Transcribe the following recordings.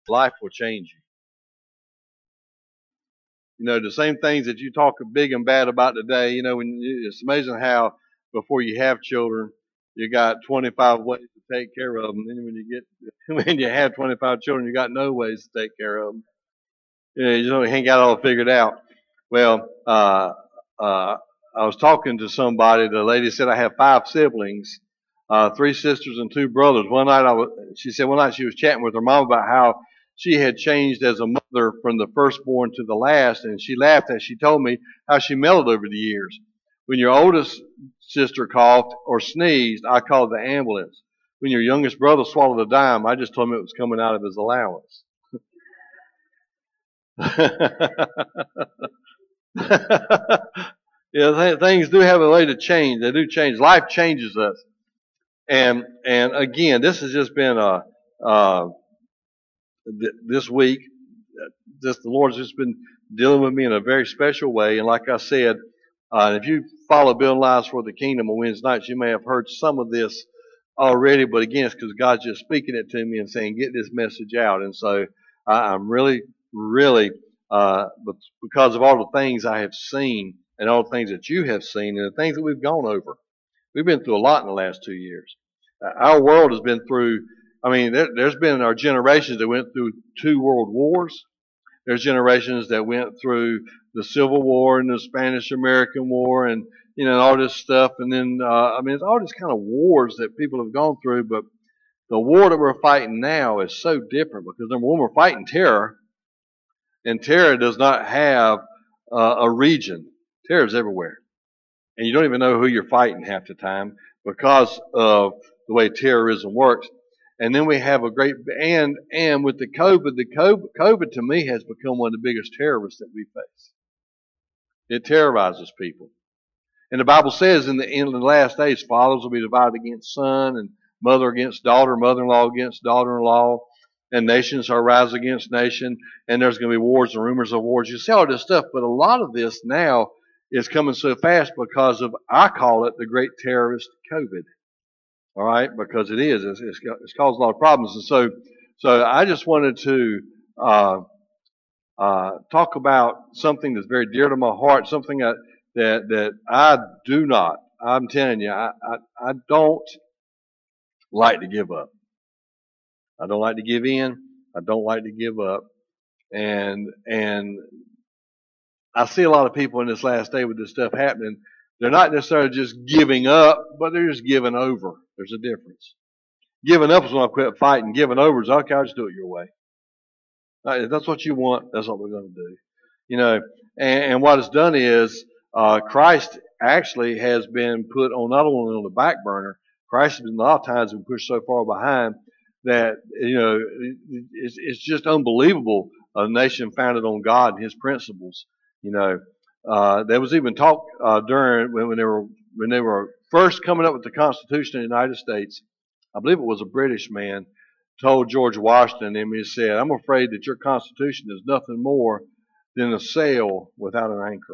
life will change you. You know, the same things that you talk big and bad about today, it's amazing how before you have children, you got 25 ways to take care of them. Then when you get, when you have 25 children, you got no ways to take care of them. You ain't got it all figured out. Well, I was talking to somebody. The lady said I have 5 siblings, 3 sisters and 2 brothers. She said one night she was chatting with her mom about how she had changed as a mother from the firstborn to the last, and she laughed as she told me how she mellowed over the years. When your oldest sister coughed or sneezed, I called the ambulance. When your youngest brother swallowed a dime, I just told him it was coming out of his allowance. Yeah, things do have a way to change. They do change. Life changes us. And again, this has just been this week. Just the Lord's just been dealing with me in a very special way. And like I said, if you follow Building Lives for the Kingdom on Wednesday nights, you may have heard some of this already. But again, it's because God's just speaking it to me and saying, get this message out. And so I'm really, really, because of all the things I have seen and all the things that you have seen and the things that we've gone over. We've been through a lot in the last 2 years. Our world has been through, there's been our generations that went through 2 world wars. There's generations that went through the Civil War and the Spanish-American War and, all this stuff. And then, it's all these kind of wars that people have gone through. But the war that we're fighting now is so different because, number one, we're fighting terror. And terror does not have a region. Terror is everywhere. And you don't even know who you're fighting half the time because of the way terrorism works. And then we have a great, and with the COVID to me has become one of the biggest terrorists that we face. It terrorizes people. And the Bible says in the last days, fathers will be divided against son, and mother against daughter, mother-in-law against daughter-in-law, and nations shall rise against nation, and there's going to be wars and rumors of wars. You see all this stuff, but a lot of this now is coming so fast because of, I call it the great terrorist COVID. All right, because it is. It's caused a lot of problems. And so I just wanted to talk about something that's very dear to my heart, something that I do not, I'm telling you, I don't like to give up. I don't like to give in. I don't like to give up. And I see a lot of people in this last day with this stuff happening. They're not necessarily just giving up, but they're just giving over. There's a difference. Giving up is when I quit fighting. Giving over is, okay, I'll just do it your way. If that's what you want, that's what we're going to do. And what it's done is Christ actually has been put on not only on the back burner, Christ has been a lot of times been pushed so far behind that, it's just unbelievable a nation founded on God and His principles. There was even talk during when they were first coming up with the Constitution of the United States. I believe it was a British man told George Washington, and he said, "I'm afraid that your Constitution is nothing more than a sail without an anchor."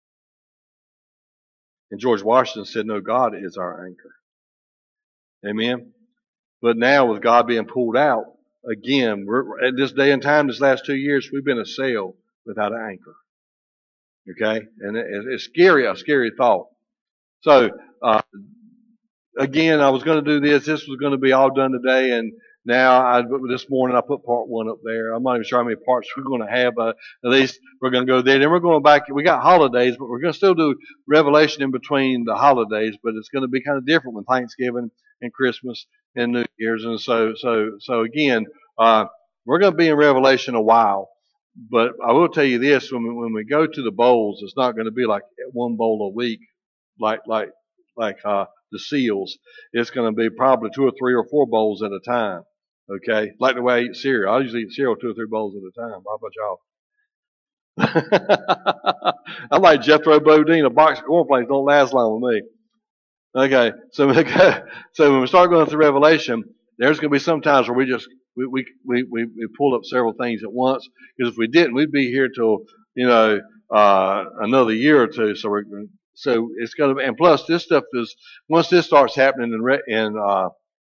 And George Washington said, "No, God is our anchor." Amen. But now with God being pulled out, again, we're at this day and time, this last 2 years, we've been a sail without an anchor. Okay? And it's a scary thought. So, again, I was going to do this. This was going to be all done today. And now, this morning, I put part 1 up there. I'm not even sure how many parts we're going to have. At least we're going to go there. Then we're going back. We got holidays, but we're going to still do Revelation in between the holidays. But it's going to be kind of different with Thanksgiving and Christmas and New Year's. And so again, we're going to be in Revelation a while. But I will tell you this: when we go to the bowls, it's not going to be like 1 bowl a week, like the seals. It's going to be probably 2 or 3 or 4 bowls at a time. Okay, like the way I eat cereal. I usually eat cereal 2 or 3 bowls at a time. How about y'all? I'm like Jethro Bodine. A box of cornflakes don't last long with me. Okay, so when we start going through Revelation, there's going to be some times where we pull up several things at once, because if we didn't, we'd be here till another year or two. So it's going to be, and plus this stuff is, once this starts happening in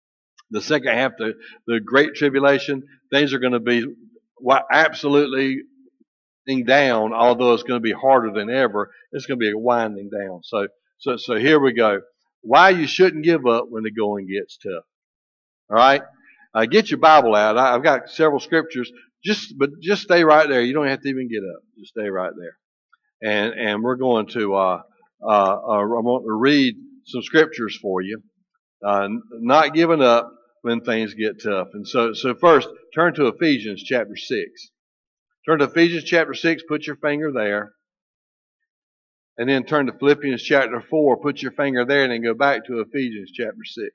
The second half, the great tribulation, things are going to be absolutely down, although it's going to be harder than ever. It's going to be a winding down. So here we go. Why you shouldn't give up when the going gets tough. All right? Get your Bible out. I've got several scriptures. Just stay right there. You don't have to even get up. Just stay right there. And we're going to, I want to read some scriptures for you. Not giving up when things get tough. And so first, turn to Ephesians chapter 6. Turn to Ephesians chapter 6, put your finger there. And then turn to Philippians chapter 4, put your finger there, and then go back to Ephesians chapter 6.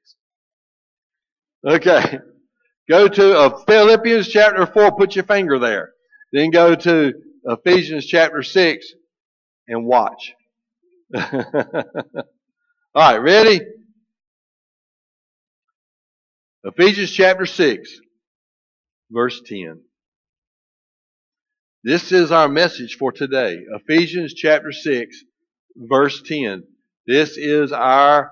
Okay. Go to Philippians chapter 4, put your finger there. Then go to Ephesians chapter 6 and watch. All right, ready? Ephesians chapter 6, verse 10. This is our message for today. Ephesians chapter 6, verse 10. This is our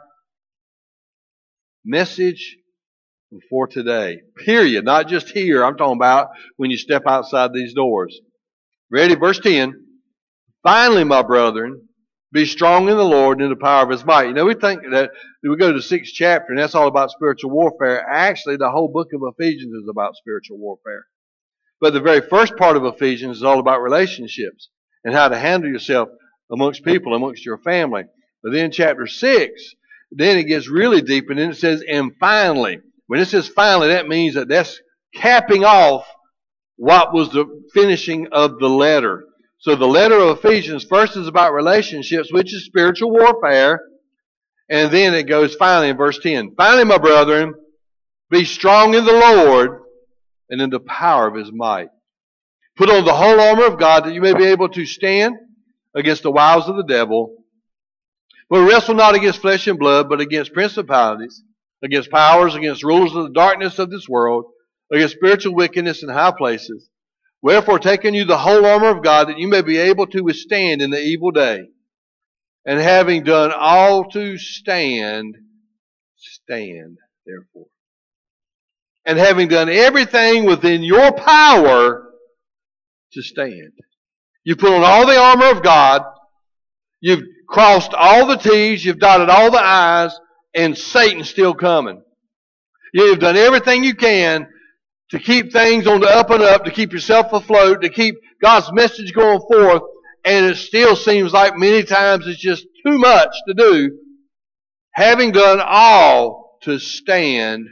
message for today. Period. Not just here. I'm talking about when you step outside these doors. Ready? Verse 10. Finally, my brethren, be strong in the Lord and in the power of His might. You know, we think that we go to the 6th chapter and that's all about spiritual warfare. Actually, the whole book of Ephesians is about spiritual warfare. But the very first part of Ephesians is all about relationships and how to handle yourself amongst people, amongst your family. But then chapter 6, then it gets really deep and then it says, and finally. When it says finally, that means that that's capping off what was the finishing of the letter. So the letter of Ephesians first is about relationships, which is spiritual warfare. And then it goes finally in verse 10. Finally, my brethren, be strong in the Lord and in the power of His might. Put on the whole armor of God that you may be able to stand against the wiles of the devil. For we wrestle not against flesh and blood, but against principalities, against powers, against rulers of the darkness of this world, against spiritual wickedness in high places. Wherefore, taking you the whole armor of God, that you may be able to withstand in the evil day. And having done all to stand, stand therefore. And having done everything within your power to stand. You put on all the armor of God. You've crossed all the T's. You've dotted all the I's. And Satan's still coming. You've done everything you can to keep things on the up and up, to keep yourself afloat, to keep God's message going forth. And it still seems like many times it's just too much to do. Having done all to stand,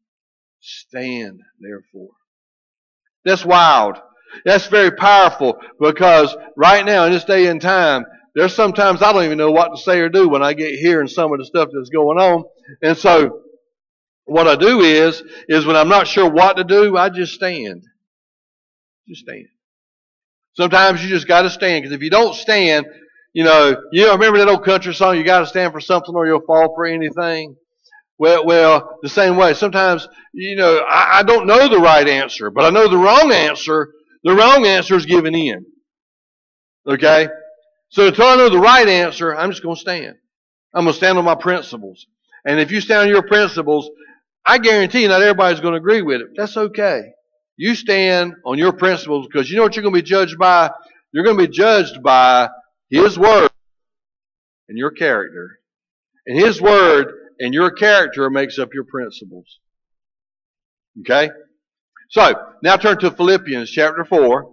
stand therefore. That's wild. That's very powerful because right now in this day and time, there's sometimes I don't even know what to say or do when I get hearing some of the stuff that's going on. And so what I do is when I'm not sure what to do, I just stand. Just stand. Sometimes you just got to stand because if you don't stand, you remember that old country song, you got to stand for something or you'll fall for anything? Well, the same way. Sometimes, I don't know the right answer, but I know the wrong answer. The wrong answer is giving in. Okay? So until I know the right answer, I'm just going to stand. I'm going to stand on my principles. And if you stand on your principles, I guarantee you not everybody's going to agree with it. That's okay. You stand on your principles because you know what you're going to be judged by? You're going to be judged by His Word and your character. And His Word and your character makes up your principles. Okay? So, now turn to Philippians chapter 4.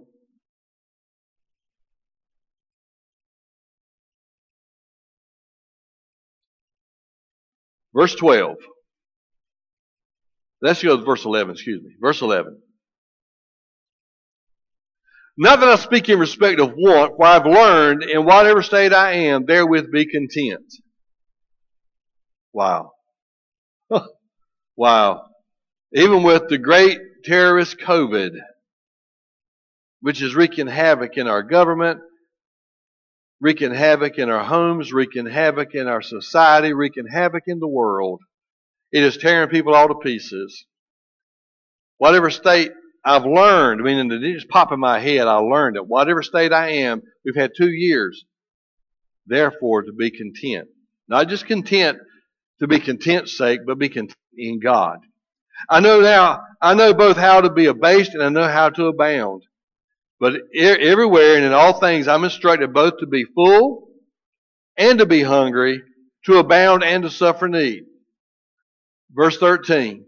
Verse 12. Let's go to verse 11, Verse 11. Not that I speak in respect of want, for I have learned in whatever state I am, therewith be content. Wow. Wow. Even with the great terrorist COVID, which is wreaking havoc in our government, wreaking havoc in our homes, wreaking havoc in our society, wreaking havoc in the world. It is tearing people all to pieces. Whatever state I've learned, it just pop in my head, I learned it. Whatever state I am, we've had 2 years. Therefore, to be content. Not just content to be content's sake, but be content in God. I know both how to be abased and I know how to abound. But everywhere and in all things I'm instructed both to be full and to be hungry, to abound and to suffer need. Verse 13.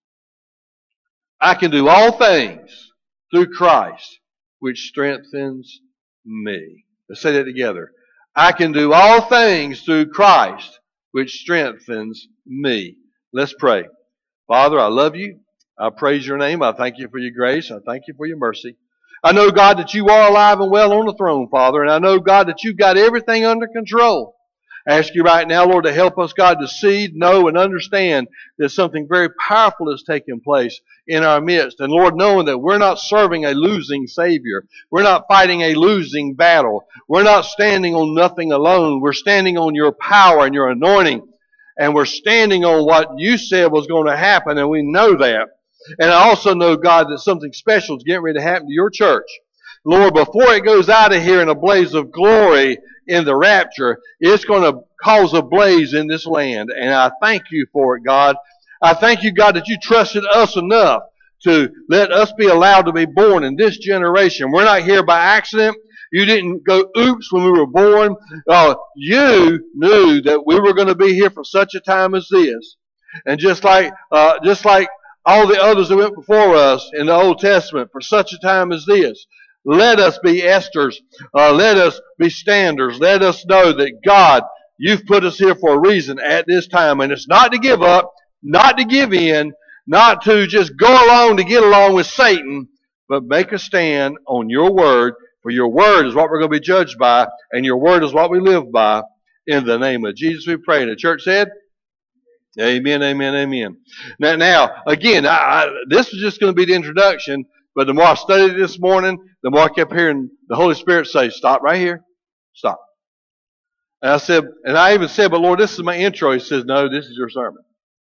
I can do all things through Christ, which strengthens me. Let's say that together. I can do all things through Christ, which strengthens me. Let's pray. Father, I love you. I praise your name. I thank you for your grace. I thank you for your mercy. I know, God, that you are alive and well on the throne, Father, and I know, God, that you've got everything under control. I ask you right now, Lord, to help us, God, to see, know, and understand that something very powerful is taking place in our midst. And Lord, knowing that we're not serving a losing Savior. We're not fighting a losing battle. We're not standing on nothing alone. We're standing on your power and your anointing. And we're standing on what you said was going to happen, and we know that. And I also know, God, that something special is getting ready to happen to your church. Lord, before it goes out of here in a blaze of glory in the rapture, it's going to cause a blaze in this land. And I thank you for it, God. I thank you, God, that you trusted us enough to let us be allowed to be born in this generation. We're not here by accident. You didn't go oops when we were born. You knew that we were going to be here for such a time as this. And just like all the others that went before us in the Old Testament, for such a time as this, let us be Esthers. Let us be standers. Let us know that, God, you've put us here for a reason at this time. And it's not to give up, not to give in, not to just go along to get along with Satan, but make a stand on your word. For your word is what we're going to be judged by, and your word is what we live by. In the name of Jesus we pray. And the church said, amen, amen, amen. Now again, this is just going to be the introduction. But the more I studied it this morning, the more I kept hearing the Holy Spirit say, stop right here. Stop. And I even said, but Lord, this is my intro. He says, no, this is your sermon.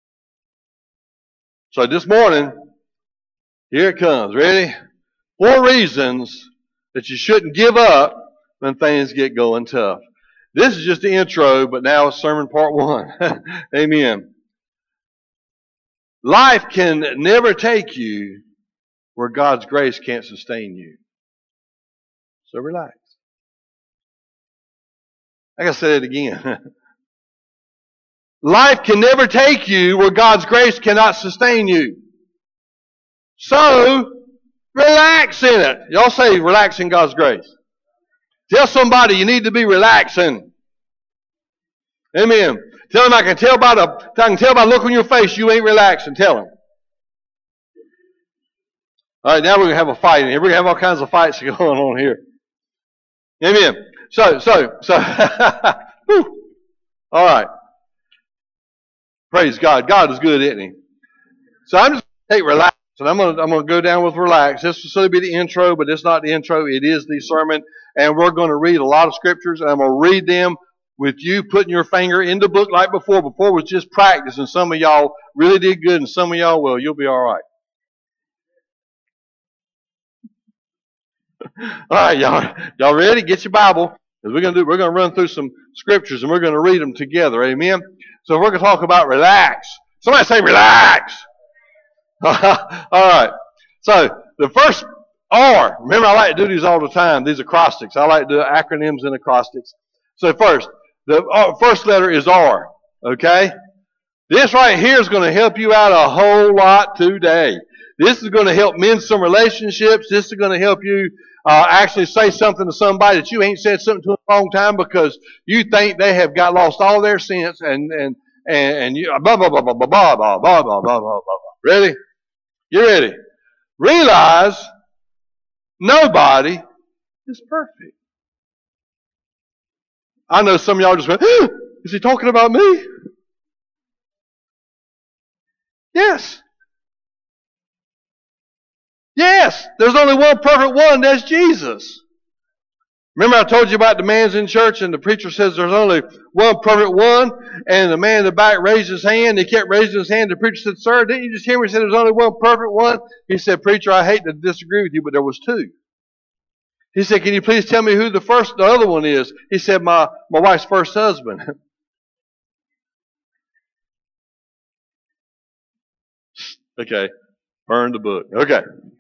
So this morning, here it comes. Ready? 4 reasons that you shouldn't give up when things get going tough. This is just the intro, but now it's sermon part 1. Amen. Life can never take you where God's grace can't sustain you. So relax. I gotta say it again. Life can never take you where God's grace cannot sustain you. So, relax in it. Y'all say relax in God's grace. Tell somebody you need to be relaxing. Amen. Tell them I can tell by the look on your face you ain't relaxing. Tell them. All right, now we're going to have a fight in here. We're going to have all kinds of fights going on here. Amen. So, all right. Praise God. God is good, isn't He? So I'm just going to take relax, and I'm going to go down with relax. This will still be the intro, but it's not the intro. It is the sermon, and we're going to read a lot of scriptures, and I'm going to read them with you putting your finger in the book like before. Before was just practice, and some of y'all really did good, and some of y'all, well, you'll be all right. All right, y'all ready? Get your Bible. We're going to run through some scriptures and we're going to read them together. Amen. So we're going to talk about relax. Somebody say relax. All right. So the first R. Remember, I like to do these all the time. These acrostics. I like to do acronyms and acrostics. So first, the first letter is R. Okay. This right here is going to help you out a whole lot today. This is going to help mend some relationships. This is going to help you actually say something to somebody that you ain't said something to in a long time because you think they have got lost all their sense and you blah blah blah blah blah blah blah blah blah blah blah. Ready? You ready? Realize nobody is perfect. I know some of y'all just went, is he talking about me? Yes. Yes, there's only one perfect one, that's Jesus. Remember I told you about the man's in church and the preacher says there's only one perfect one, and the man in the back raised his hand. He kept raising his hand. The preacher said, sir, didn't you just hear me? He said there's only one perfect one. He said, preacher, I hate to disagree with you, but there was 2. He said, can you please tell me who the other one is? He said, my wife's first husband. Okay. Burn the book. Okay.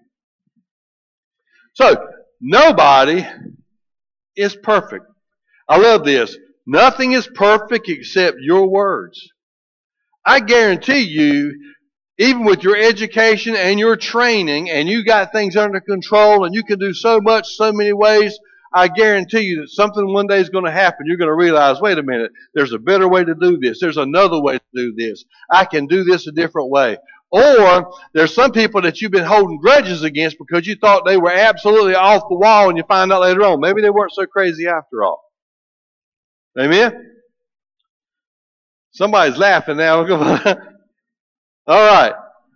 So, nobody is perfect. I love this. Nothing is perfect except your words. I guarantee you, even with your education and your training, and you got things under control, and you can do so much, so many ways, I guarantee you that something one day is going to happen. You're going to realize, wait a minute, there's a better way to do this. There's another way to do this. I can do this a different way. Or there's some people that you've been holding grudges against because you thought they were absolutely off the wall, and you find out later on, maybe they weren't so crazy after all. Amen? Somebody's laughing now. All right.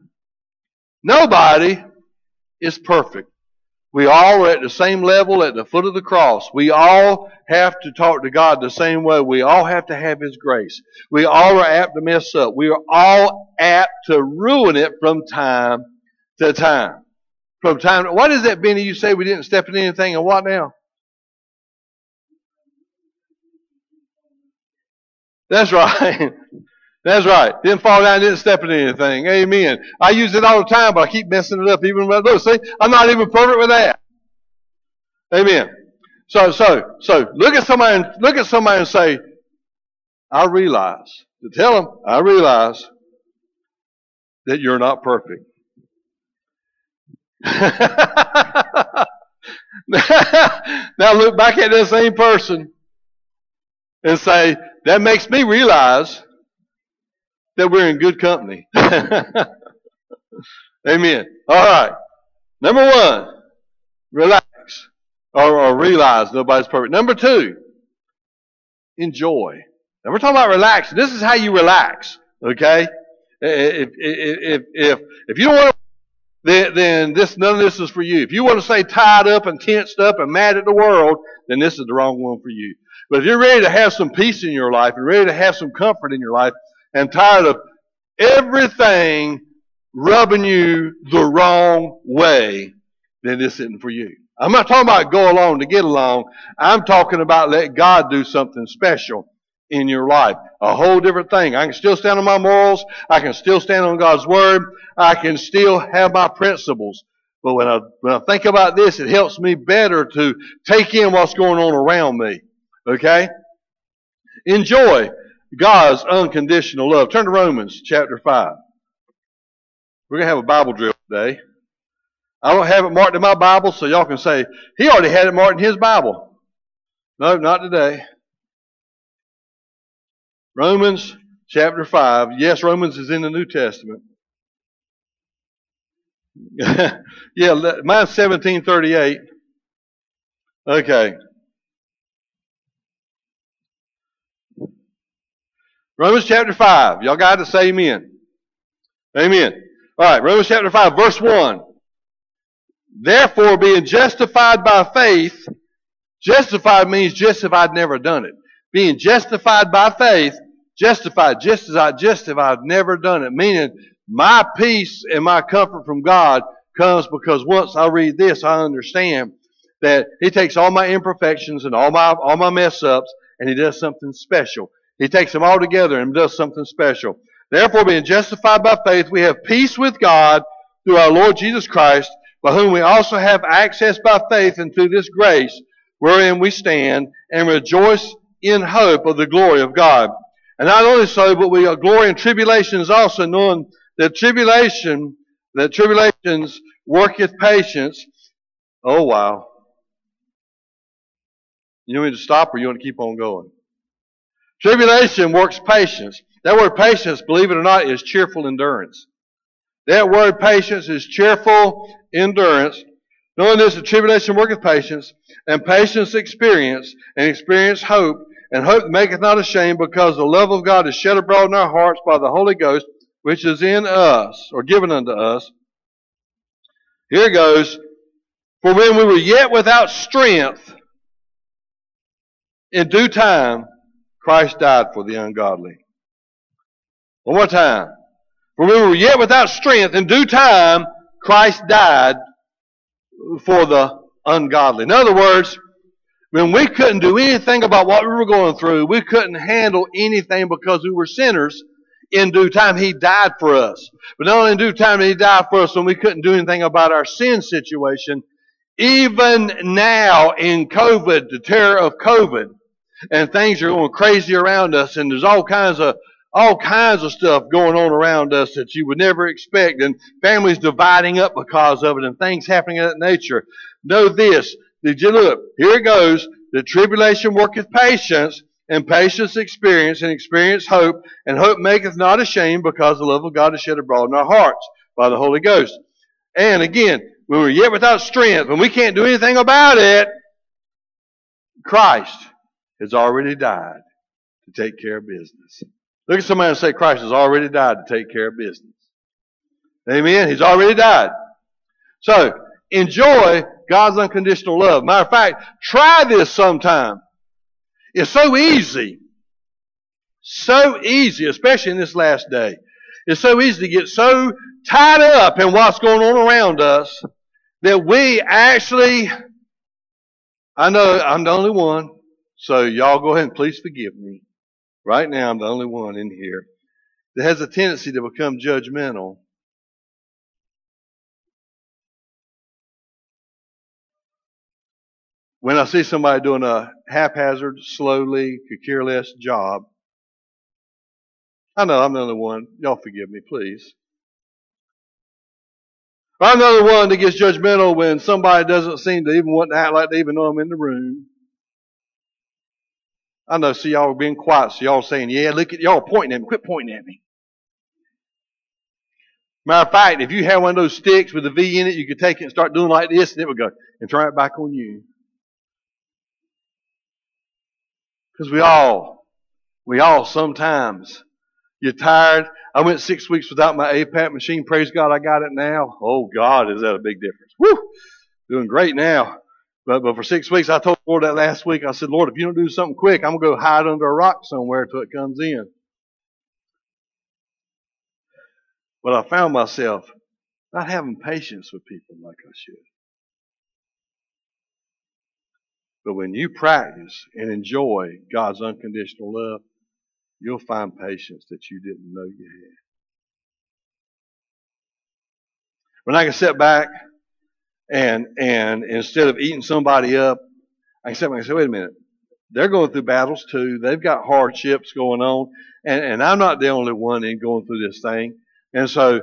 Nobody is perfect. We all are at the same level at the foot of the cross. We all have to talk to God the same way. We all have to have His grace. We all are apt to mess up. We are all apt to ruin it from time to time. From time to, what is that, Benny? You say we didn't step in anything, and what now? That's right. That's right. Didn't fall down, didn't step in anything. Amen. I use it all the time, but I keep messing it up even when I do. See, I'm not even perfect with that. Amen. So look at somebody and say, I realize. To tell them, I realize that you're not perfect. Now look back at that same person and say, that makes me realize that we're in good company. Amen. All right. Number one, relax or realize nobody's perfect. Number two, enjoy. Now we're talking about relaxing. This is how you relax. Okay. If you don't want to, then none of this is for you. If you want to stay tied up and tensed up and mad at the world, then this is the wrong one for you. But if you're ready to have some peace in your life and ready to have some comfort in your life and tired of everything rubbing you the wrong way, then this isn't for you. I'm not talking about go along to get along. I'm talking about let God do something special in your life. A whole different thing. I can still stand on my morals. I can still stand on God's Word. I can still have my principles. But when I think about this, it helps me better to take in what's going on around me. Okay? Enjoy God's unconditional love. Turn to Romans chapter 5. We're going to have a Bible drill today. I don't have it marked in my Bible, so y'all can say, he already had it marked in his Bible. No, not today. Romans chapter 5. Yes, Romans is in the New Testament. Yeah, mine's 1738. Okay. Romans chapter 5. Y'all got to say amen. Amen. All right, Romans chapter 5, verse 1. Therefore, being justified by faith, justified means just if I'd never done it. Being justified by faith, justified just if I'd never done it. Meaning, my peace and my comfort from God comes because once I read this, I understand that He takes all my imperfections and all my mess ups, and He does something special. He takes them all together and does something special. Therefore, being justified by faith, we have peace with God through our Lord Jesus Christ, by whom we also have access by faith into this grace wherein we stand, and rejoice in hope of the glory of God. And not only so, but we glory in tribulations also, knowing that tribulations worketh patience. Oh, wow. You want me to stop or you want to keep on going? Tribulation works patience. That word patience, believe it or not, is cheerful endurance. That word patience is cheerful endurance. Knowing this, the tribulation worketh patience, and patience experience, and experience hope, and hope maketh not ashamed, because the love of God is shed abroad in our hearts by the Holy Ghost, which is in us, or given unto us. Here it goes. For when we were yet without strength, in due time, Christ died for the ungodly. One more time. For when we were yet without strength, in due time, Christ died for the ungodly. In other words, when we couldn't do anything about what we were going through, we couldn't handle anything because we were sinners, in due time. He died for us. But not only in due time did He die for us when we couldn't do anything about our sin situation, even now in COVID, the terror of COVID, and things are going crazy around us, and there's all kinds of stuff going on around us that you would never expect, and families dividing up because of it, and things happening of that nature. Know this. Did you look? Here it goes. The tribulation worketh patience, and patience experience, and experience hope, and hope maketh not ashamed, because the love of God is shed abroad in our hearts by the Holy Ghost. And again, when we're yet without strength, when we can't do anything about it, Christ has already died to take care of business. Look at somebody and say, Christ has already died to take care of business. Amen? He's already died. So, enjoy God's unconditional love. Matter of fact, try this sometime. It's so easy. So easy, especially in this last day. It's so easy to get so tied up in what's going on around us that we actually, I know I'm the only one, so y'all go ahead and please forgive me. Right now, I'm the only one in here that has a tendency to become judgmental. When I see somebody doing a haphazard, slowly, could care less job, I know I'm the only one. Y'all forgive me, please. I'm the only one that gets judgmental when somebody doesn't seem to even want to act like they even know I'm in the room. I know, see, y'all are being quiet, so y'all are saying, yeah, look at y'all pointing at me. Quit pointing at me. Matter of fact, if you had one of those sticks with a V in it, you could take it and start doing like this, and it would go and turn it back on you. Because we all sometimes, you're tired. I went 6 weeks without my APAP machine. Praise God, I got it now. Oh, God, is that a big difference. Woo! Doing great now. But for 6 weeks, I told the Lord that last week. I said, Lord, if you don't do something quick, I'm going to go hide under a rock somewhere until it comes in. But I found myself not having patience with people like I should. But when you practice and enjoy God's unconditional love, you'll find patience that you didn't know you had. When I can sit back and instead of eating somebody up, I can sit back and say, wait a minute. They're going through battles too. They've got hardships going on. And I'm not the only one in going through this thing. And so,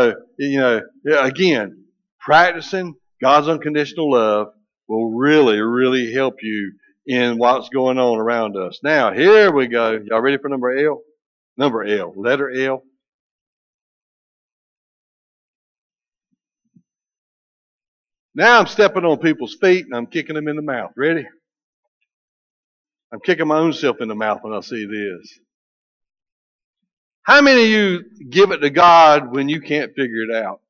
again, practicing God's unconditional love will really, really help you in what's going on around us. Now, here we go. Y'all ready for number L? Number L. Letter L. Now I'm stepping on people's feet and I'm kicking them in the mouth. Ready? I'm kicking my own self in the mouth when I see this. How many of you give it to God when you can't figure it out?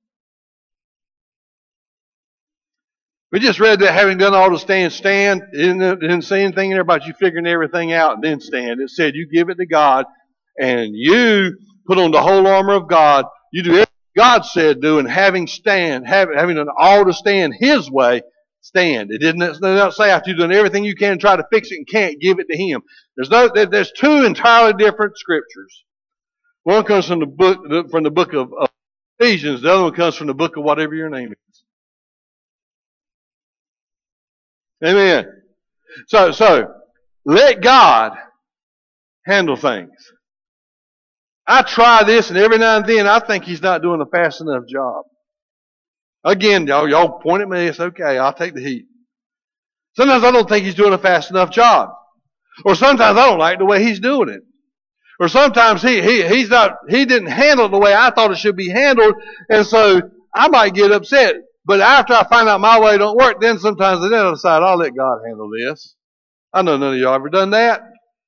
We just read that having done all to stand. It didn't say anything there about you figuring everything out and then stand. It said you give it to God and you put on the whole armor of God. You do everything God said do, and having done all to stand His way, stand. It did not say after you've done everything you can try to fix it and can't, give it to Him. There's two entirely different scriptures. One comes from the book of Ephesians. The other one comes from the book of whatever your name is. Amen. So let God handle things. I try this, and every now and then I think He's not doing a fast enough job. Again, y'all point at me. It's okay. I'll take the heat. Sometimes I don't think He's doing a fast enough job, or sometimes I don't like the way He's doing it, or sometimes he didn't handle it the way I thought it should be handled, and so I might get upset. But after I find out my way don't work, then sometimes I decide I'll let God handle this. I know none of y'all ever done that.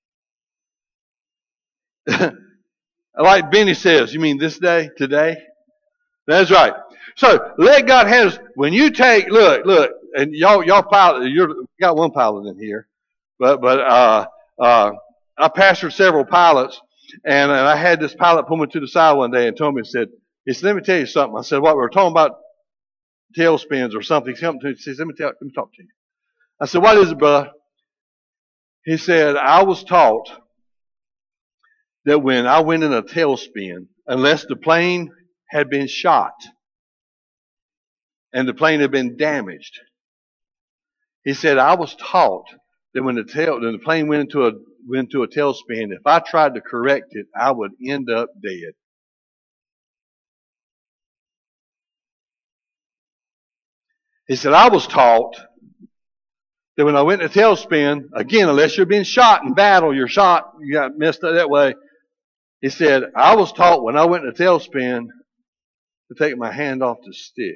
Like Benny says, you mean this day, today? That's right. So let God handle it. When you take, look, and y'all pilot, you got one pilot in here, but I pastored several pilots, and I had this pilot pull me to the side one day and told me, he said, let me tell you something. I said, what? We were talking about tailspins or something. He said, let me talk to you. I said, what is it, brother? He said, I was taught that when I went in a tailspin, unless the plane had been shot and the plane had been damaged, he said, I was taught that when the plane went into a tailspin, if I tried to correct it, I would end up dead. He said, I was taught that when I went in a tailspin, again, unless you're being shot in battle, you got messed up that way. He said, I was taught when I went in a tailspin to take my hand off the stick.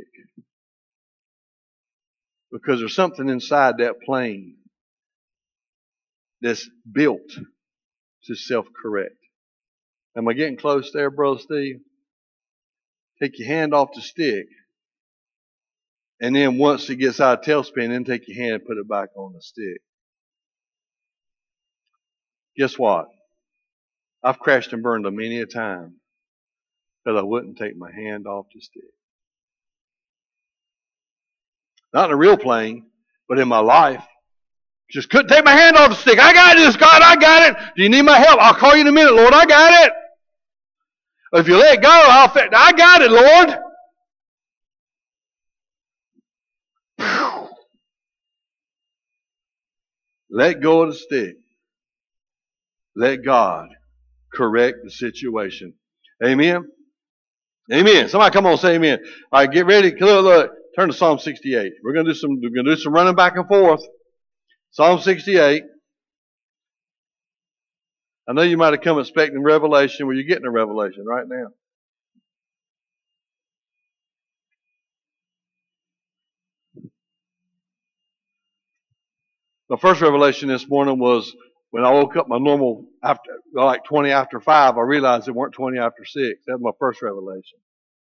Because there's something inside that plane that's built to self-correct. Am I getting close there, Brother Steve? Take your hand off the stick. And then once it gets out of tailspin, then take your hand and put it back on the stick. Guess what? I've crashed and burned many a time because I wouldn't take my hand off the stick. Not in a real plane, but in my life. Just couldn't take my hand off the stick. I got this, God, I got it. Do you need my help? I'll call you in a minute, Lord, I got it. If you let go, I got it, Lord. Let go of the stick. Let God correct the situation. Amen? Amen. Somebody come on and say amen. All right, get ready. Look. Turn to Psalm 68. We're going to do some running back and forth. Psalm 68. I know you might have come expecting revelation. Well, you're getting a revelation right now. The first revelation this morning was when I woke up my normal, after like 20 after 5, I realized it weren't 20 after 6. That was my first revelation.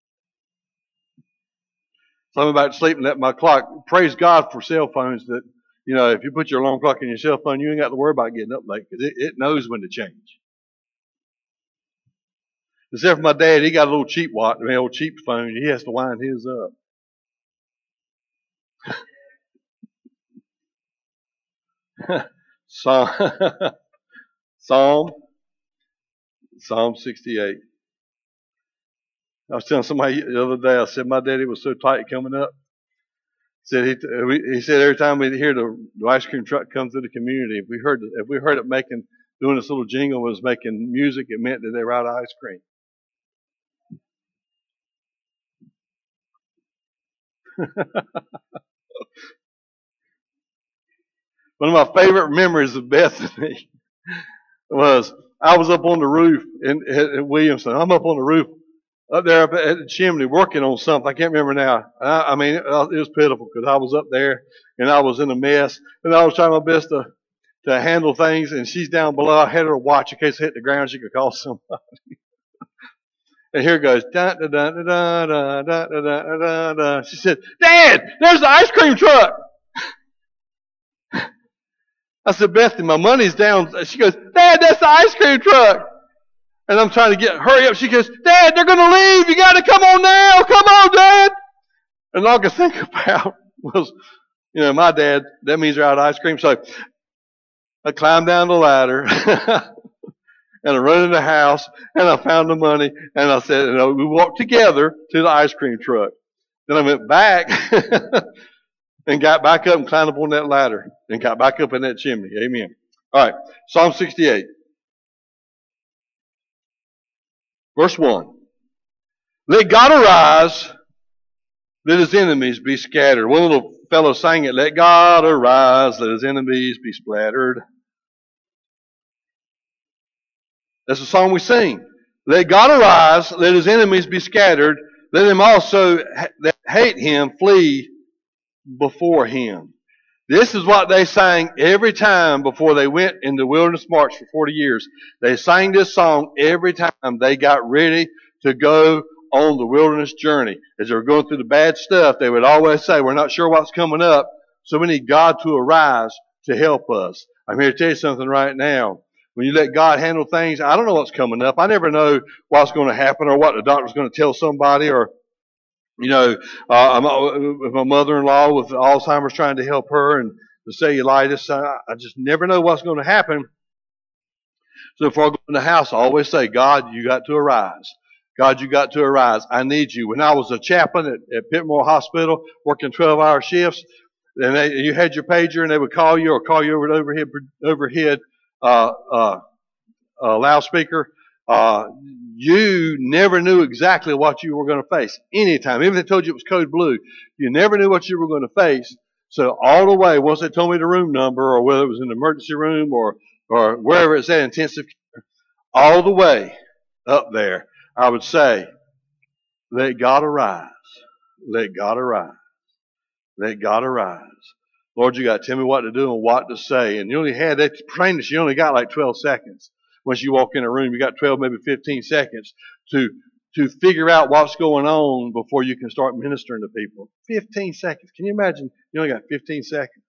So I'm about to sleep and let my clock. Praise God for cell phones that, if you put your alarm clock in your cell phone, you ain't got to worry about getting up late because it knows when to change. Except for my dad, he got a little cheap watch, old cheap phone. He has to wind his up. Psalm 68. I was telling somebody the other day, I said my daddy was so tight coming up. He said every time we hear the ice cream truck come through the community, if we heard it doing this little jingle was making music, it meant that they were out of ice cream. One of my favorite memories of Bethany was I was up on the roof at Williamson. I'm up on the roof up there at the chimney working on something. I can't remember now. It was pitiful because I was up there and I was in a mess and I was trying my best to handle things, and she's down below. I had her watch in case I hit the ground she could call somebody. And here goes. Da, da, da, da, da, da, da, da, da. She said, Dad, there's the ice cream truck. I said, Bethany, my money's down. She goes, Dad, that's the ice cream truck. And I'm trying to hurry up. She goes, Dad, they're going to leave. You got to come on now. Come on, Dad. And all I could think about was, my dad, that means they're out of ice cream. So I climbed down the ladder. And I run in the house, and I found the money, and I said, we walked together to the ice cream truck. Then I went back and got back up and climbed up on that ladder and got back up in that chimney. Amen. All right, Psalm 68. Verse 1. Let God arise, let his enemies be scattered. One little fellow sang it, let God arise, let his enemies be splattered. That's the song we sing. Let God arise, let his enemies be scattered, let them also that hate him flee before him. This is what they sang every time before they went in the wilderness march for 40 years. They sang this song every time they got ready to go on the wilderness journey. As they were going through the bad stuff, they would always say, we're not sure what's coming up, so we need God to arise to help us. I'm here to tell you something right now. When you let God handle things, I don't know what's coming up. I never know what's going to happen or what the doctor's going to tell somebody, or, my mother-in-law with Alzheimer's trying to help her and the cellulitis. I just never know what's going to happen. So before I go in the house, I always say, God, you got to arise. God, you got to arise. I need you. When I was a chaplain at Pitmore Hospital, working 12-hour shifts, and you had your pager, and they would call you or call you over the overhead uh, uh, loudspeaker. You never knew exactly what you were going to face anytime. Even if they told you it was code blue, you never knew what you were going to face. So all the way, once they told me the room number, or whether it was in the emergency room or wherever it's at, intensive care, all the way up there, I would say, let God arise. Let God arise. Let God arise. Lord, you got to tell me what to do and what to say. And you only had that training, you only got like 12 seconds. Once you walk in a room, you got 12, maybe 15 seconds to figure out what's going on before you can start ministering to people. 15 seconds. Can you imagine? You only got 15 seconds.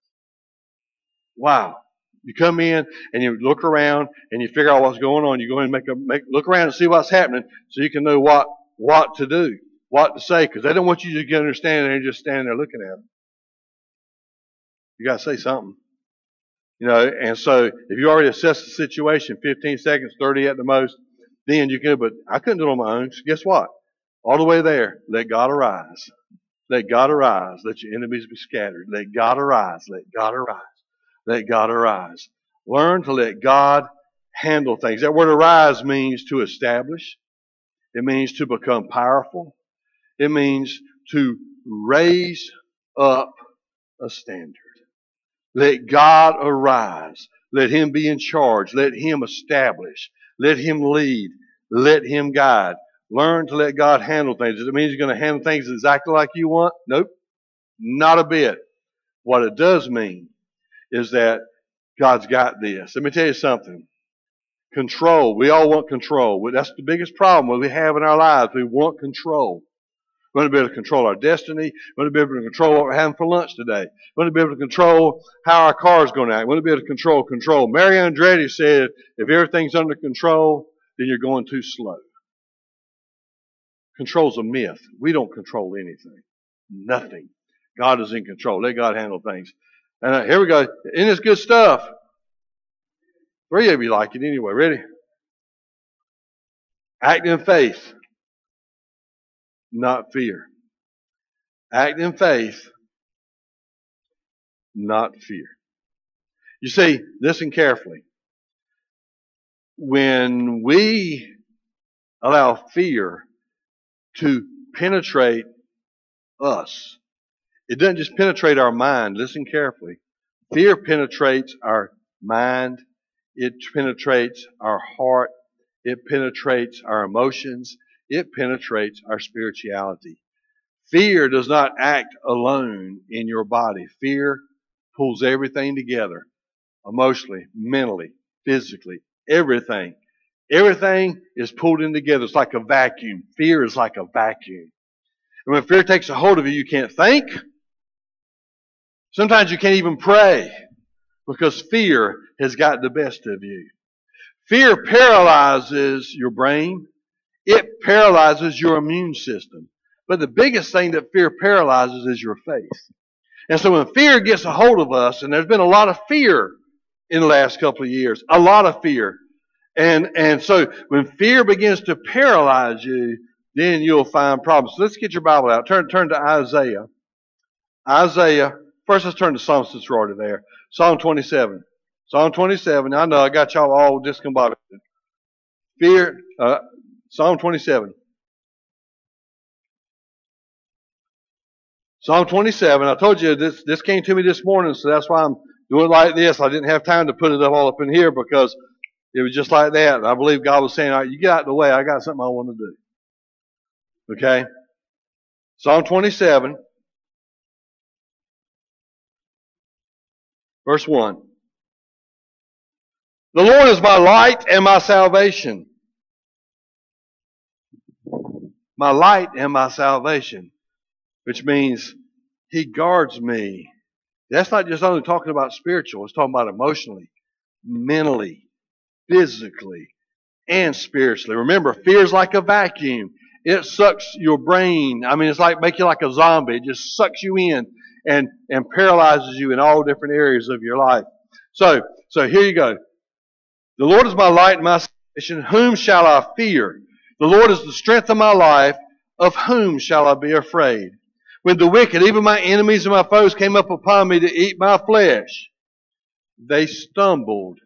Wow. You come in and you look around and you figure out what's going on. You go in and look around and see what's happening so you can know what to do, what to say, because they don't want you to get understanding and just standing there looking at them. You got to say something. You know, and so if you already assessed the situation, 15 seconds, 30 at the most, then you can, but I couldn't do it on my own. So guess what? All the way there, let God arise. Let God arise. Let your enemies be scattered. Let God arise. Let God arise. Let God arise. Learn to let God handle things. That word arise means to establish. It means to become powerful. It means to raise up a standard. Let God arise. Let Him be in charge. Let Him establish. Let Him lead. Let Him guide. Learn to let God handle things. Does it mean He's going to handle things exactly like you want? Nope. Not a bit. What it does mean is that God's got this. Let me tell you something. Control. We all want control. That's the biggest problem we have in our lives. We want control. We want to be able to control our destiny. We want to be able to control what we're having for lunch today. We want to be able to control how our car's going to act. We want to be able to control. Mary Andretti said, if everything's under control, then you're going too slow. Control's a myth. We don't control anything. Nothing. God is in control. Let God handle things. And here we go. Isn't this good stuff? 3 of you like it anyway. Ready? Act in faith, not fear. Act in faith, not fear. You see, listen carefully. When we allow fear to penetrate us, it doesn't just penetrate our mind. Listen carefully. Fear penetrates our mind. It penetrates our heart. It penetrates our emotions. It penetrates our spirituality. Fear does not act alone in your body. Fear pulls everything together. Emotionally, mentally, physically, everything. Everything is pulled in together. It's like a vacuum. Fear is like a vacuum. And when fear takes a hold of you, you can't think. Sometimes you can't even pray because fear has got the best of you. Fear paralyzes your brain. It paralyzes your immune system. But the biggest thing that fear paralyzes is your faith. And so when fear gets a hold of us, and there's been a lot of fear in the last couple of years, a lot of fear. And so when fear begins to paralyze you, then you'll find problems. So let's get your Bible out. Turn to Isaiah. First let's turn to Psalm since we're already there. Psalm 27. Psalm 27. I know I got y'all all discombobulated. Psalm 27. Psalm 27. I told you this came to me this morning, so that's why I'm doing it like this. I didn't have time to put it all up in here because it was just like that. I believe God was saying, all right, you get out of the way. I got something I want to do. Okay? Psalm 27, verse 1. The Lord is my light and my salvation. My light and my salvation. Which means He guards me. That's not just only talking about spiritual. It's talking about emotionally, mentally, physically, and spiritually. Remember, fear is like a vacuum. It sucks your brain. I mean, it's like make you like a zombie. It just sucks you in and paralyzes you in all different areas of your life. So here you go. The Lord is my light and my salvation. Whom shall I fear? The Lord is the strength of my life. Of whom shall I be afraid? When the wicked, even my enemies and my foes, came up upon me to eat my flesh, they stumbled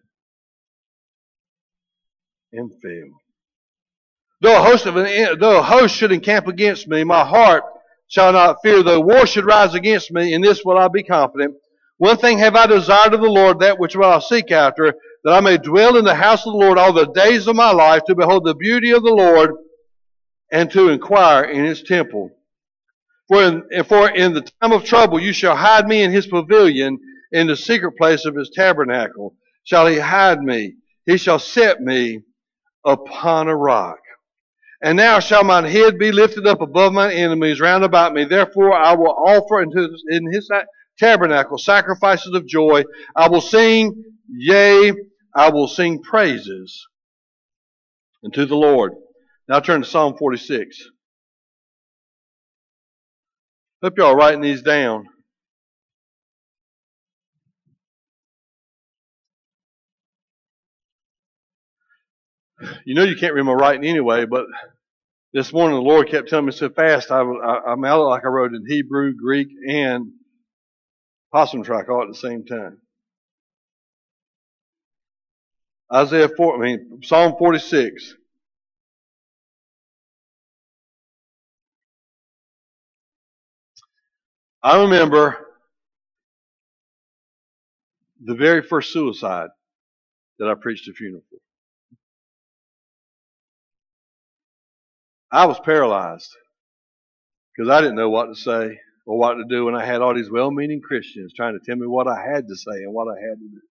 and fell. Though a host should encamp against me, my heart shall not fear. Though war should rise against me, in this will I be confident. One thing have I desired of the Lord, that which will I seek after, that I may dwell in the house of the Lord all the days of my life, to behold the beauty of the Lord, and to inquire in his temple. For in the time of trouble you shall hide me in his pavilion, in the secret place of his tabernacle shall he hide me. He shall set me upon a rock. And now shall mine head be lifted up above mine enemies round about me. Therefore I will offer in his tabernacle sacrifices of joy. I will sing, yea, I will sing praises unto the Lord. Now turn to Psalm 46. Hope y'all are writing these down. You know you can't read my writing anyway, but this morning the Lord kept telling me so fast, I'm out like I wrote in Hebrew, Greek, and possum track all at the same time. Psalm 46. I remember the very first suicide that I preached a funeral for. I was paralyzed because I didn't know what to say or what to do, and I had all these well-meaning Christians trying to tell me what I had to say and what I had to do.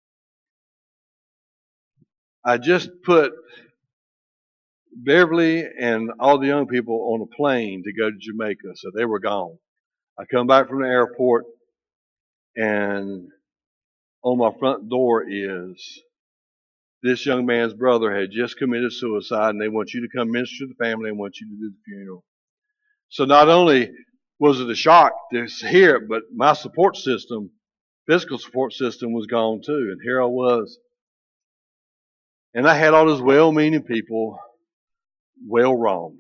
I just put Beverly and all the young people on a plane to go to Jamaica, so they were gone. I come back from the airport, and on my front door is this young man's brother had just committed suicide, and they want you to come minister to the family and want you to do the funeral. So not only was it a shock to hear it, but my support system, physical support system, was gone too. And here I was. And I had all those well-meaning people well wrong.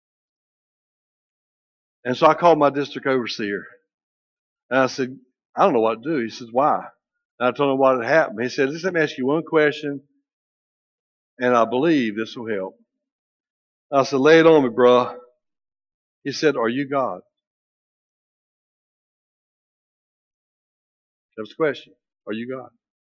And so I called my district overseer. And I said, I don't know what to do. He says, why? And I told him what had happened. He said, just let me ask you one question, and I believe this will help. I said, lay it on me, bruh. He said, are you God? That was the question. Are you God?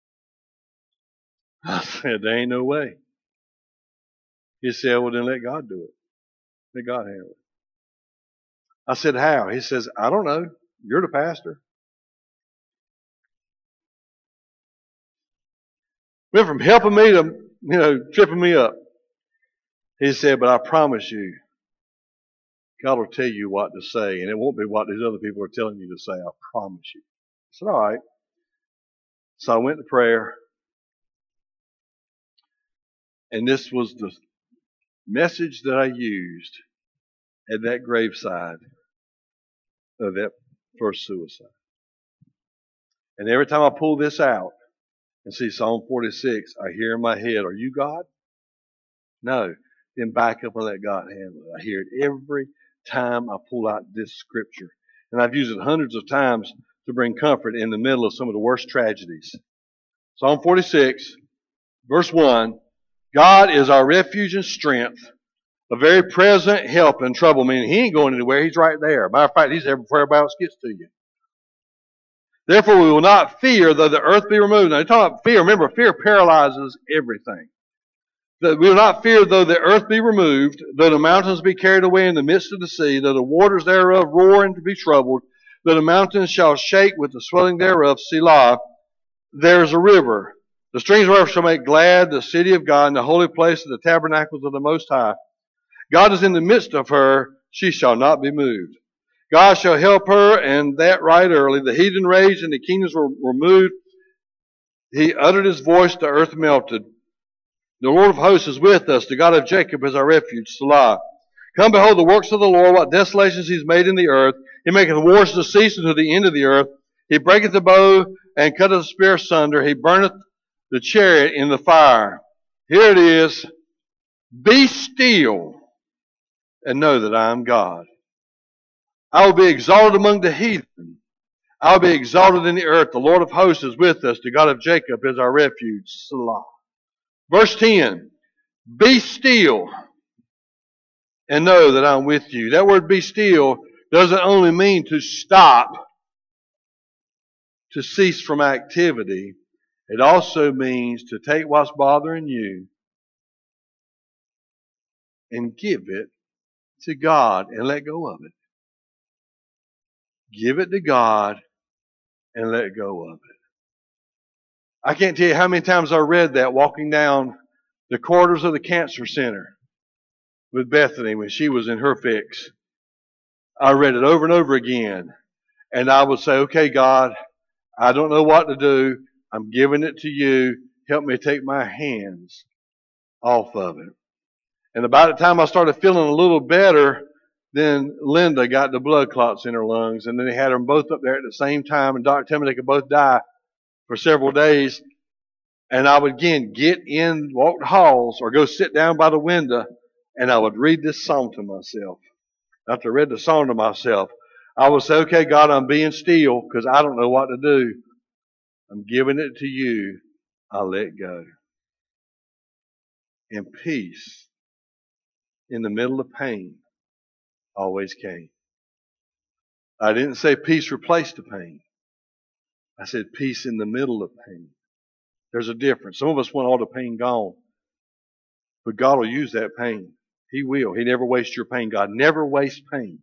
I said, there ain't no way. He said, well, then let God do it. Let God handle it. I said, how? He says, I don't know. You're the pastor. Went from helping me to, tripping me up. He said, but I promise you, God will tell you what to say, and it won't be what these other people are telling you to say. I promise you. I said, all right. So I went to prayer, and this was the message that I used at that graveside of that first suicide. And every time I pull this out and see Psalm 46, I hear in my head, are you God? No. Then back up and let God handle it. I hear it every time I pull out this scripture. And I've used it hundreds of times to bring comfort in the middle of some of the worst tragedies. Psalm 46, verse 1, God is our refuge and strength, a very present help in trouble. Meaning he ain't going anywhere. He's right there. Matter of fact, he's there before everybody else gets to you. Therefore we will not fear though the earth be removed. Now, you talk about fear. Remember, fear paralyzes everything. We will not fear though the earth be removed, though the mountains be carried away in the midst of the sea, though the waters thereof roar and be troubled, though the mountains shall shake with the swelling thereof. Selah, there is a river. The streams thereof shall make glad the city of God and the holy place of the tabernacles of the Most High. God is in the midst of her, she shall not be moved. God shall help her, and that right early. The heathen raged, and the kingdoms were moved. He uttered his voice, the earth melted. The Lord of hosts is with us. The God of Jacob is our refuge. Selah. Come behold the works of the Lord, what desolations he's made in the earth. He maketh wars to cease unto the end of the earth. He breaketh the bow and cutteth the spear asunder. He burneth the chariot in the fire. Here it is. Be still and know that I am God. I will be exalted among the heathen. I will be exalted in the earth. The Lord of hosts is with us. The God of Jacob is our refuge. Selah. Verse 10. Be still and know that I'm with you. That word be still doesn't only mean to stop, to cease from activity. It also means to take what's bothering you and give it to God and let go of it. Give it to God and let go of it. I can't tell you how many times I read that walking down the corridors of the cancer center with Bethany when she was in her fix. I read it over and over again. And I would say, okay, God, I don't know what to do. I'm giving it to you. Help me take my hands off of it. And about the time I started feeling a little better, then Linda got the blood clots in her lungs. And then they had them both up there at the same time. And doctor told me they could both die for several days. And I would again walk the halls or go sit down by the window, and I would read this song to myself. After I read the song to myself, I would say, okay, God, I'm being still because I don't know what to do. I'm giving it to you. I'll let go. And peace in the middle of pain always came. I didn't say peace replaced the pain. I said peace in the middle of pain. There's a difference. Some of us want all the pain gone. But God will use that pain. He will. He never wastes your pain. God never wastes pain.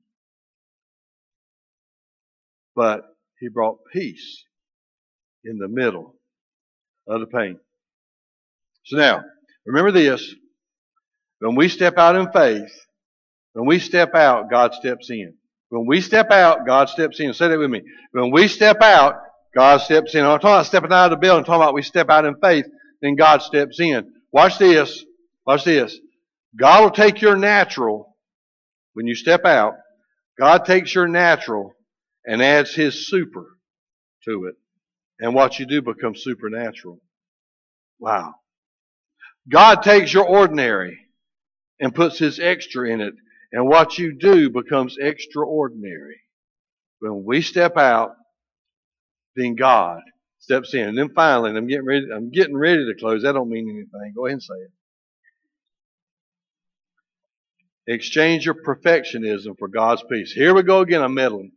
But He brought peace in the middle of the pain. So now, remember this. When we step out in faith, when we step out, God steps in. When we step out, God steps in. Say that with me. When we step out, God steps in. I'm not talking about stepping out of the building. I'm talking about we step out in faith, then God steps in. Watch this. Watch this. God will take your natural, when you step out, God takes your natural and adds His super to it. And what you do becomes supernatural. Wow. God takes your ordinary and puts His extra in it. And what you do becomes extraordinary. When we step out, then God steps in. And then finally, and I'm getting ready to close. That don't mean anything. Go ahead and say it. Exchange your perfectionism for God's peace. Here we go again. I'm meddling.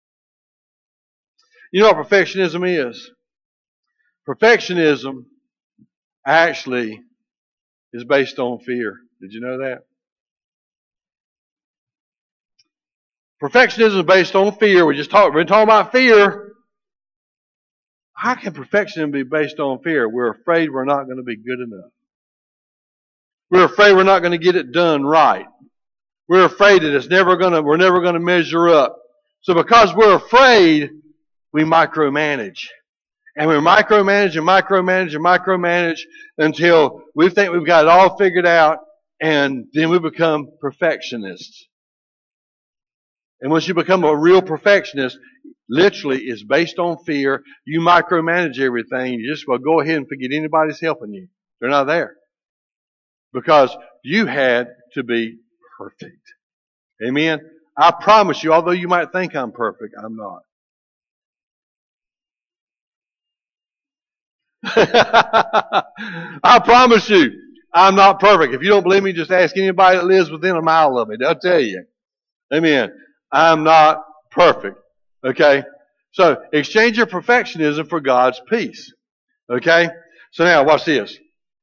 You know what perfectionism is? Perfectionism actually is based on fear. Did you know that? Perfectionism is based on fear. We're talking about fear. How can perfectionism be based on fear? We're afraid we're not going to be good enough. We're afraid we're not going to get it done right. We're afraid that we're never going to measure up. So because we're afraid, we micromanage. And we micromanage and micromanage and micromanage until we think we've got it all figured out, and then we become perfectionists. And once you become a real perfectionist, literally it's based on fear. You micromanage everything. You just go ahead and forget anybody's helping you. They're not there. Because you had to be perfect. Amen? I promise you, although you might think I'm perfect, I'm not. I promise you, I'm not perfect. If you don't believe me, just ask anybody that lives within a mile of me. They'll tell you. Amen. I'm not perfect. Okay? So, exchange your perfectionism for God's peace. Okay? So now, watch this.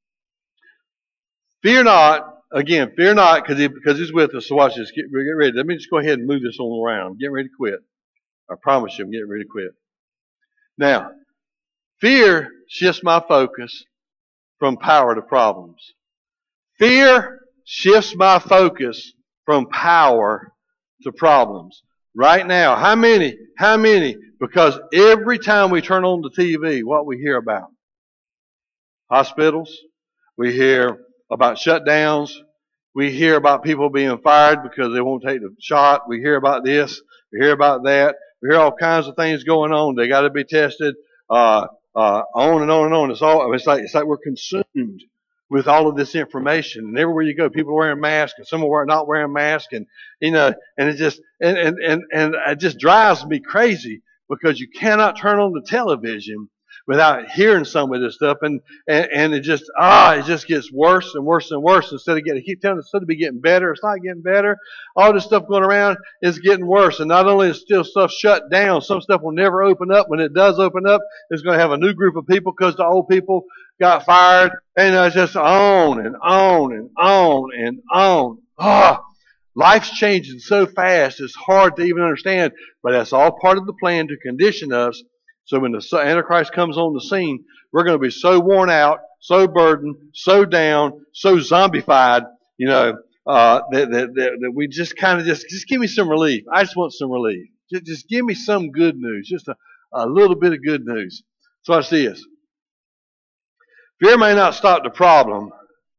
Fear not. Again, fear not because He's with us. So watch this. Get ready. Let me just go ahead and move this on around. Get ready to quit. I promise you I'm getting ready to quit. Now, fear shifts my focus from power to problems. Fear shifts my focus from power to problems. Right now, how many? Because every time we turn on the TV, what we hear about? Hospitals. We hear about shutdowns. We hear about people being fired because they won't take the shot. We hear about this. We hear about that. We hear all kinds of things going on. They got to be tested. on and on and on. It's like we're consumed with all of this information, and everywhere you go, people are wearing masks, and some are not wearing masks, and and it just and it just drives me crazy because you cannot turn on the television without hearing some of this stuff, and it just gets worse and worse and worse. Instead of I keep telling it instead of be getting better, it's not getting better. All this stuff going around is getting worse, and not only is still stuff shut down, some stuff will never open up. When it does open up, it's going to have a new group of people because the old people got fired, and it's just on and on and on and on. Life's changing so fast, it's hard to even understand, but that's all part of the plan to condition us. So when the Antichrist comes on the scene, we're going to be so worn out, so burdened, so down, so zombified, that we just kind of just give me some relief. I just want some relief. Just give me some good news, just a little bit of good news. So watch this. Fear may not stop the problem,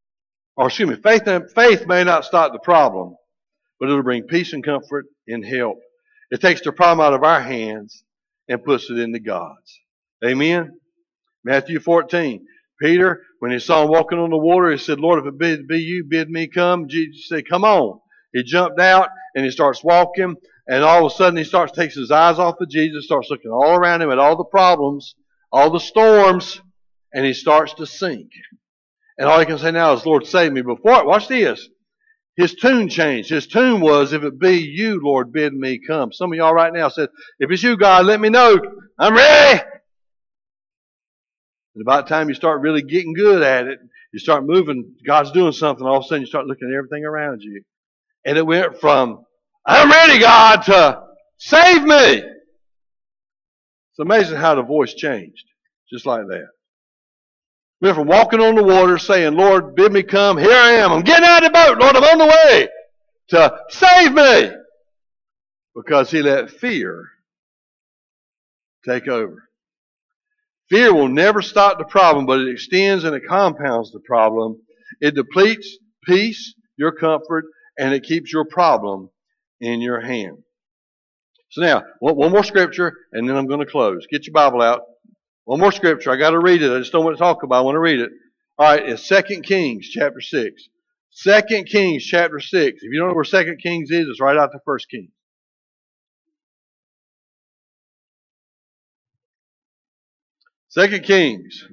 faith may not stop the problem, but it'll bring peace and comfort and help. It takes the problem out of our hands and puts it into God's. Amen? Matthew 14. Peter, when he saw him walking on the water, he said, Lord, if it be you, bid me come. Jesus said, come on. He jumped out and he starts walking, and all of a sudden he takes his eyes off of Jesus, starts looking all around him at all the problems, all the storms, and he starts to sink. And all he can say now is, Lord, save me. Before, watch this. His tune changed. His tune was, if it be you, Lord, bid me come. Some of y'all right now said, if it's you, God, let me know. I'm ready. And about the time you start really getting good at it, you start moving, God's doing something, all of a sudden you start looking at everything around you. And it went from, I'm ready, God, to save me. It's amazing how the voice changed, just like that. We went from walking on the water saying, Lord, bid me come. Here I am. I'm getting out of the boat. Lord, I'm on the way. To save me. Because he let fear take over. Fear will never stop the problem, but it extends and it compounds the problem. It depletes peace, your comfort, and it keeps your problem in your hand. So now, one more scripture, and then I'm going to close. Get your Bible out. One more scripture. I got to read it. I just don't want to talk about it. I want to read it. All right, it's 2 Kings chapter 6. 2 Kings chapter 6. If you don't know where 2 Kings is, it's right after 1 Kings. Second Kings.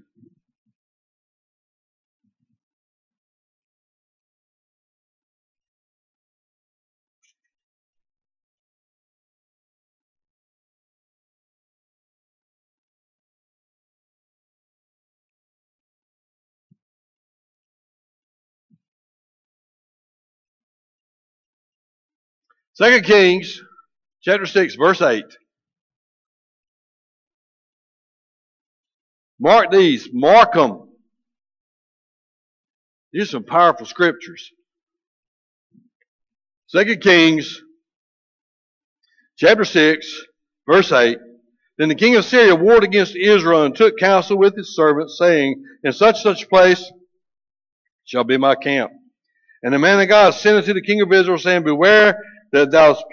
Second Kings chapter 6, verse 8. Mark these. Mark them. These are some powerful scriptures. 2 Kings chapter 6, verse 8. Then the king of Syria warred against Israel and took counsel with his servants, saying, in such place shall be my camp. And the man of God sent unto the king of Israel, saying, beware that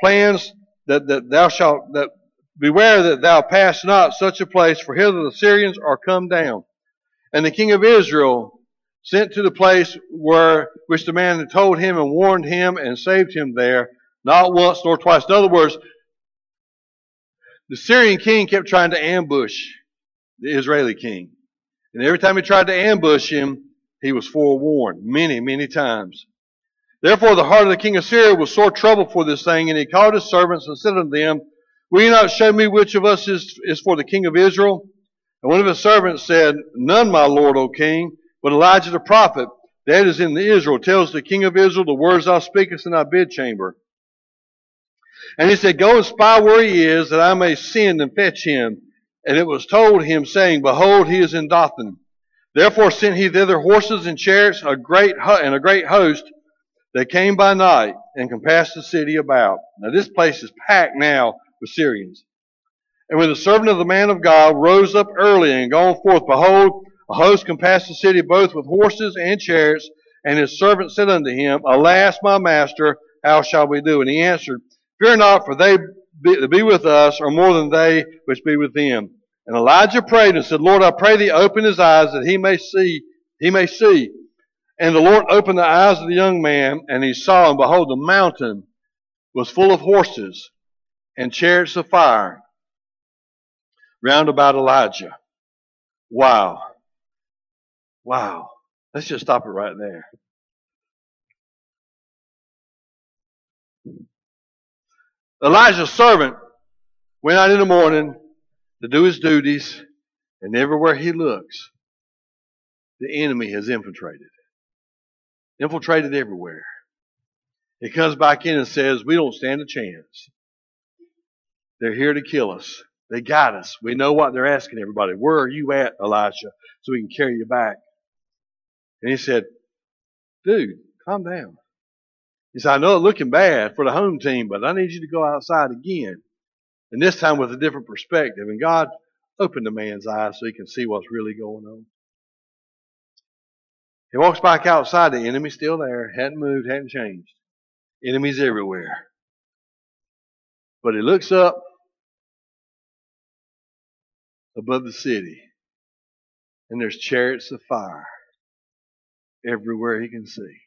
beware that thou pass not such a place, for hither the Syrians are come down. And the king of Israel sent to the place which the man had told him, and warned him, and saved him there, not once nor twice. In other words, the Syrian king kept trying to ambush the Israeli king. And every time he tried to ambush him, he was forewarned many, many times. Therefore the heart of the king of Syria was sore troubled for this thing, and he called his servants and said unto them, will you not show me which of us is for the king of Israel? And one of his servants said, none, my lord, O king, but Elijah the prophet, that is in Israel, tells the king of Israel the words thou speakest in thy bedchamber. And he said, go and spy where he is, that I may send and fetch him. And it was told him, saying, behold, he is in Dothan. Therefore sent he thither horses and chariots, and a great host. They came by night and compassed the city about. Now this place is packed now with Syrians. And when the servant of the man of God rose up early and gone forth, behold, a host compassed the city both with horses and chariots. And his servant said unto him, alas, my master, how shall we do? And he answered, fear not, for they that be with us are more than they which be with them. And Elijah prayed and said, Lord, I pray thee open his eyes that he may see. And the Lord opened the eyes of the young man, and he saw, and behold, the mountain was full of horses and chariots of fire round about Elijah. Wow. Wow. Let's just stop it right there. Elijah's servant went out in the morning to do his duties, and everywhere he looks, the enemy has infiltrated. Infiltrated everywhere. He comes back in and says, we don't stand a chance. They're here to kill us. They got us. We know what they're asking everybody. Where are you at, Elisha, so we can carry you back? And he said, dude, calm down. He said, I know it's looking bad for the home team, but I need you to go outside again. And this time with a different perspective. And God opened the man's eyes so he can see what's really going on. He walks back outside. The enemy's still there. Hadn't moved, hadn't changed. Enemies everywhere. But he looks up above the city, and there's chariots of fire everywhere he can see.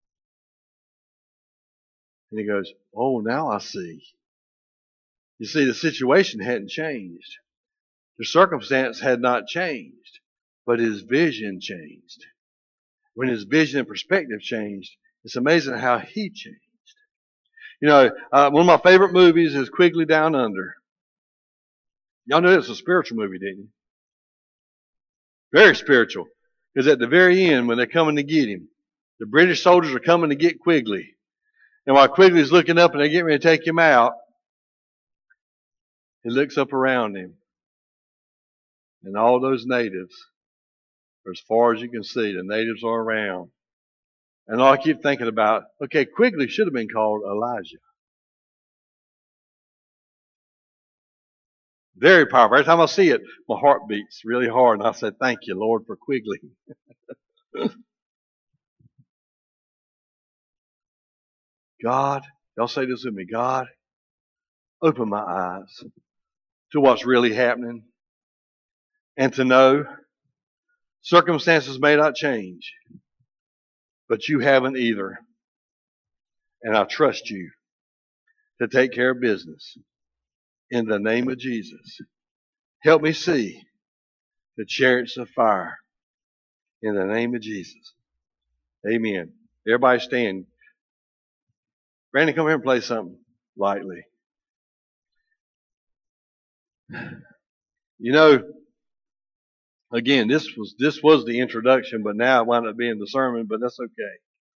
And he goes, oh, now I see. You see, the situation hadn't changed. The circumstance had not changed, but his vision changed. When his vision and perspective changed, it's amazing how he changed. You know, one of my favorite movies is Quigley Down Under. Y'all know it's a spiritual movie, didn't you? Very spiritual. Because at the very end, when they're coming to get him, the British soldiers are coming to get Quigley. And while Quigley's looking up and they're getting ready to take him out, he looks up around him. And all those natives are as far as you can see. The natives are around. And all I keep thinking about, okay, Quigley should have been called Elijah. Very powerful. Every time I see it, my heart beats really hard. And I say, thank you, Lord, for Quigley. God, y'all say this with me. God, open my eyes to what's really happening. And to know circumstances may not change, but you haven't either. And I trust you to take care of business. In the name of Jesus, help me see the chariots of fire. In the name of Jesus. Amen. Everybody stand. Brandon, come here and play something lightly. You know, again, this was the introduction, but now it wound up being the sermon, but that's okay.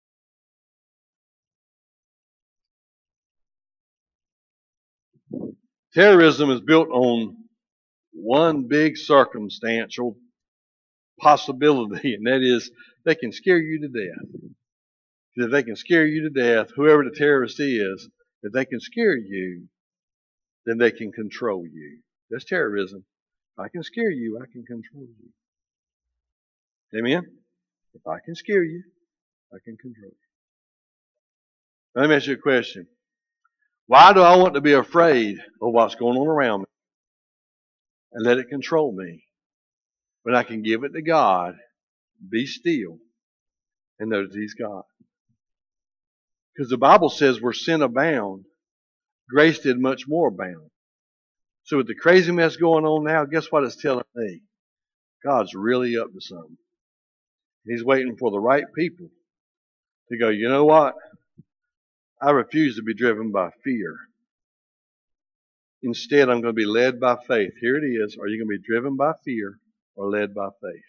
Terrorism is built on one big circumstantial possibility, and that is they can scare you to death. If they can scare you to death, whoever the terrorist is, if they can scare you, then they can control you. That's terrorism. If I can scare you, I can control you. Amen? If I can scare you, I can control you. Now, let me ask you a question. Why do I want to be afraid of what's going on around me and let it control me when I can give it to God, be still, and know that He's God? Because the Bible says where sin abound, grace did much more abound. So with the crazy mess going on now, guess what it's telling me? God's really up to something. He's waiting for the right people to go, you know what? I refuse to be driven by fear. Instead, I'm going to be led by faith. Here it is. Are you going to be driven by fear or led by faith?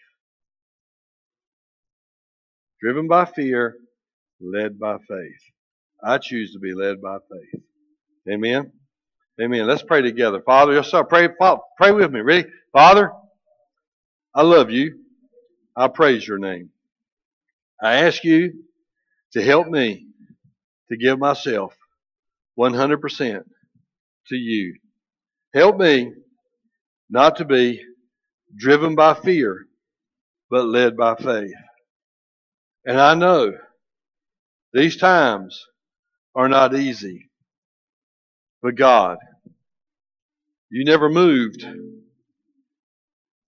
Driven by fear, led by faith. I choose to be led by faith. Amen? Amen. Let's pray together. Father, yes, sir. Pray with me. Ready? Father, I love you. I praise your name. I ask you to help me to give myself 100% to you. Help me not to be driven by fear, but led by faith. And I know these times are not easy. But God, you never moved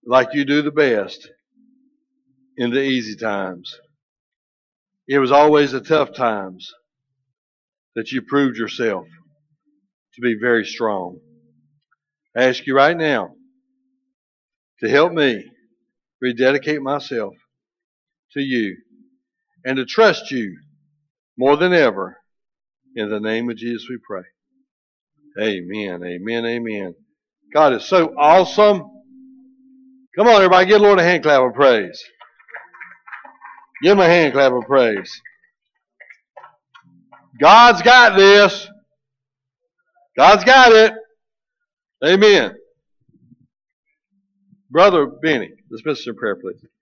like you do the best in the easy times. It was always the tough times that you proved yourself to be very strong. I ask you right now to help me rededicate myself to you and to trust you more than ever. In the name of Jesus we pray. Amen, amen, amen. God is so awesome. Come on, everybody, give the Lord a hand clap of praise. Give him a hand clap of praise. God's got this. God's got it. Amen. Brother Benny, dismiss us in prayer, please.